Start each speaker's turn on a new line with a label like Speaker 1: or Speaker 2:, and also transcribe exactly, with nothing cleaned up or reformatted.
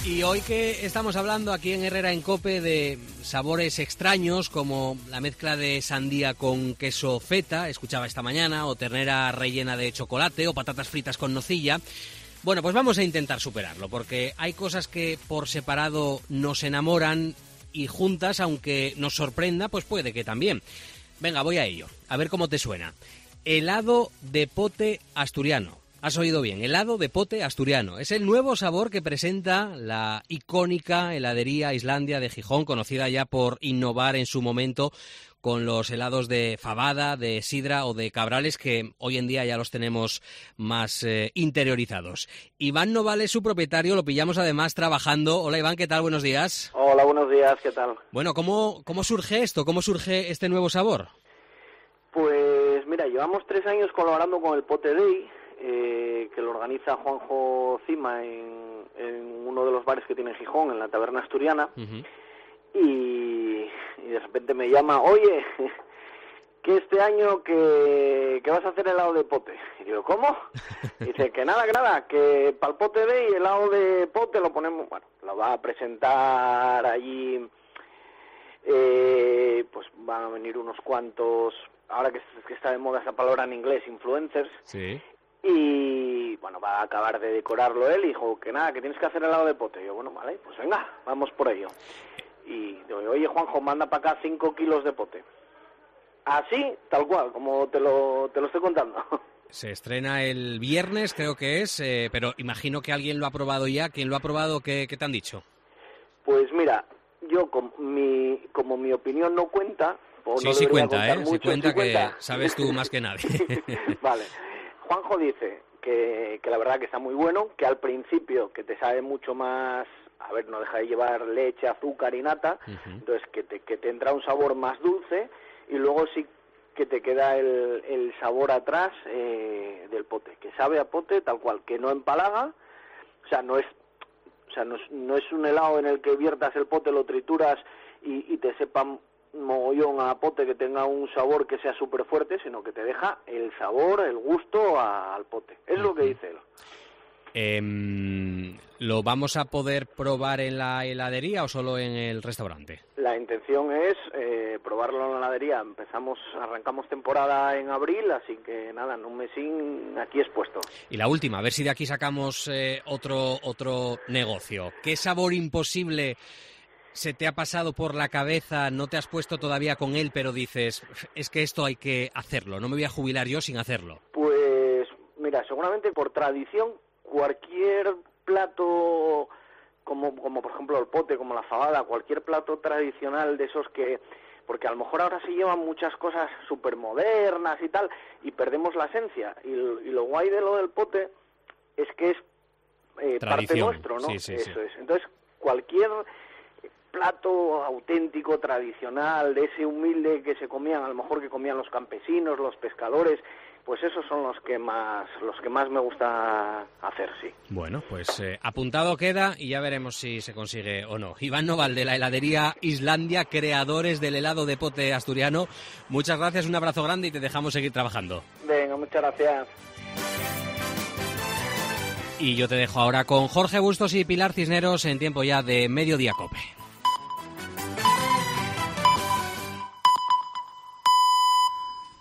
Speaker 1: Y hoy que estamos hablando aquí en Herrera en COPE de sabores extraños como la mezcla de sandía con queso feta, escuchaba esta mañana, o ternera rellena de chocolate, o patatas fritas con nocilla. Bueno, pues vamos a intentar superarlo, porque hay cosas que por separado nos enamoran y juntas, aunque nos sorprenda, pues puede que también. Venga, voy a ello, a ver cómo te suena. Helado de pote asturiano. Has oído bien, helado de pote asturiano. Es el nuevo sabor que presenta la icónica heladería Islandia de Gijón, conocida ya por innovar en su momento con los helados de fabada, de sidra o de cabrales, que hoy en día ya los tenemos más eh, interiorizados. Iván Noval es su propietario, lo pillamos además trabajando. Hola Iván, ¿qué tal? Buenos días.
Speaker 2: Hola, buenos días, ¿qué tal?
Speaker 1: Bueno, ¿cómo, cómo surge esto? ¿Cómo surge este nuevo sabor?
Speaker 2: Pues mira, llevamos tres años colaborando con el Pote Day, eh, que lo organiza Juanjo Cima en, en uno de los bares que tiene en Gijón, en la Taberna Asturiana. Uh-huh. y, y de repente me llama, oye, que este año que, que vas a hacer helado de pote. Y digo, ¿cómo? Y dice, que nada, que nada, que para el Pote Day helado de pote lo ponemos, bueno, lo va a presentar allí, eh, pues van a venir unos cuantos, ahora que, que está de moda esa palabra en inglés, influencers.
Speaker 1: Sí.
Speaker 2: Y bueno, va a acabar de decorarlo él y dijo que nada, que tienes que hacer helado de pote. Y yo, bueno, vale, pues venga, vamos por ello. Y digo, oye Juanjo, manda para acá cinco kilos de pote. Así, tal cual, como te lo, te lo estoy contando.
Speaker 1: Se estrena el viernes, creo que es, eh, pero imagino que alguien lo ha probado ya. ¿Quién lo ha probado? ¿Qué, qué te han dicho?
Speaker 2: Pues mira, yo como mi, como mi opinión no cuenta... O
Speaker 1: sí,
Speaker 2: no
Speaker 1: sí cuenta, ¿eh?
Speaker 2: Mucho,
Speaker 1: sí cuenta
Speaker 2: ¿sí
Speaker 1: que
Speaker 2: cuenta?
Speaker 1: Sabes tú más que nadie.
Speaker 2: Vale. Juanjo dice que, que la verdad que está muy bueno, que al principio que te sabe mucho más, a ver, no deja de llevar leche, azúcar y nata, uh-huh. entonces que te, que te entra un sabor más dulce y luego sí que te queda el, el sabor atrás eh, del pote, que sabe a pote tal cual, que no empalaga, o sea, no es, o sea, no es, no es un helado en el que viertas el pote, lo trituras y, y te sepa mogollón a pote, que tenga un sabor que sea súper fuerte, sino que te deja el sabor, el gusto a, al pote. Es uh-huh. lo que dice él.
Speaker 1: Eh, ¿Lo vamos a poder probar en la heladería o solo en el restaurante?
Speaker 2: La intención es eh, probarlo en la heladería. Empezamos, arrancamos temporada en abril, así que nada, en un mesín aquí expuesto.
Speaker 1: Y la última, a ver si de aquí sacamos eh, otro, otro negocio. ¿Qué sabor imposible se te ha pasado por la cabeza, no te has puesto todavía con él, pero dices, es que esto hay que hacerlo, no me voy a jubilar yo sin hacerlo?
Speaker 2: Pues mira, seguramente por tradición, cualquier plato, como, como por ejemplo el pote, como la fabada, cualquier plato tradicional de esos que... Porque a lo mejor ahora se llevan muchas cosas súper modernas y tal, y perdemos la esencia. Y, y lo guay de lo del pote es que es eh, parte nuestro, ¿no?
Speaker 1: Sí, sí,
Speaker 2: Eso
Speaker 1: sí.
Speaker 2: es. Entonces, cualquier plato auténtico, tradicional, de ese humilde que se comían, a lo mejor que comían los campesinos, los pescadores, pues esos son los que más los que más me gusta hacer, sí.
Speaker 1: Bueno, pues eh, apuntado queda y ya veremos si se consigue o no. Iván Noval, de la heladería Islandia, creadores del helado de pote asturiano. Muchas gracias, un abrazo grande y te dejamos seguir trabajando.
Speaker 2: Venga, muchas gracias.
Speaker 1: Y yo te dejo ahora con Jorge Bustos y Pilar Cisneros en tiempo ya de Mediodía COPE.